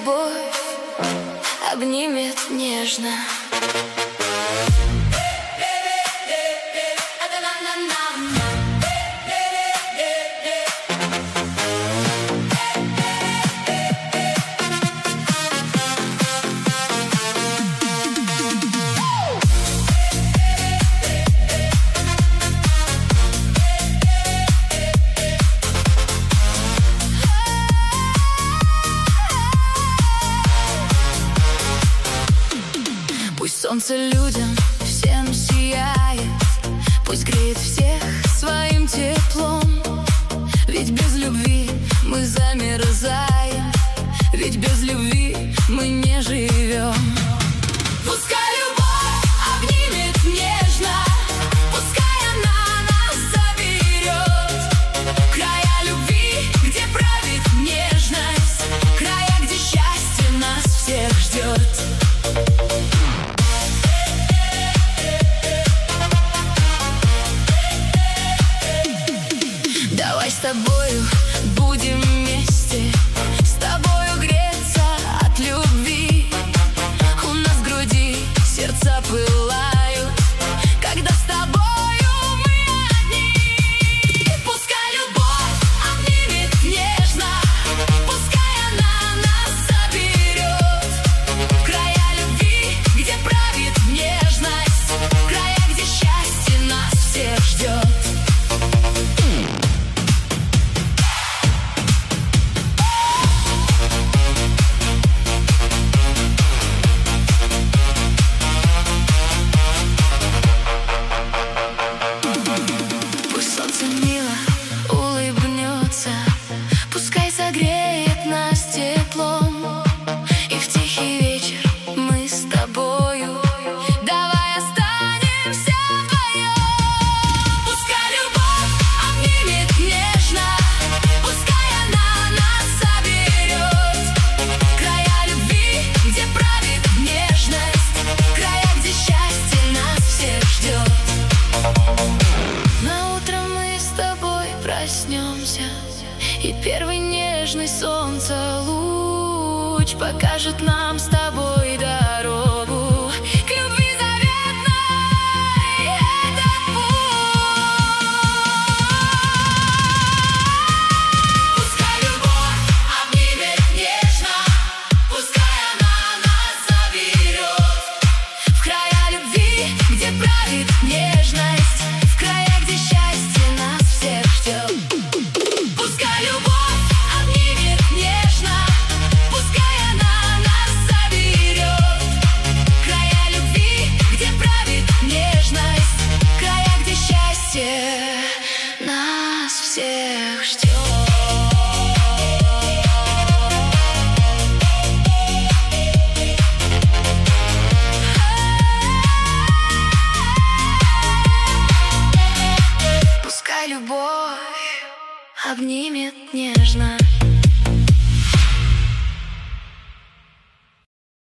любовь обнимет нежно. Пусть солнце людям всем сияет, пусть греет всех своим теплом. Ведь без любви мы замерзаем, ведь без любви мы не живем. Пускай любовь обнимет нежно, пускай она нас заберет в края любви, где правит нежность, края, где счастье нас всех ждет. Давай с тобою будем вместе, с тобою греться от любви. У нас в груди сердца пылают, когда с тобою мы одни. Пускай любовь обнимет нежно, пускай она нас заберет в края любви, где правит нежность, в края, где счастье нас всех ждет. Пускай согреет нас теплом, и в тихий вечер мы с тобою давай останемся вдвоем. Пускай любовь обнимет нежно, пускай она нас заберет в края любви, где правит нежность, в края, где счастье нас всех ждет. На утро мы с тобой проснемся, и первый нежный солнца луч покажет нам с тобой дорогу к любви заветной, этот путь. Пускай любовь обнимет нежно, пускай она нас заберет в края любви, где правит нежность, в края, где счастье нас всех ждет. Пускай любовь обнимет нежно, пускай она нас заберет в края любви, где правит нежность, в края, где счастье нас всех ждет. Пускай любовь обнимет нежно.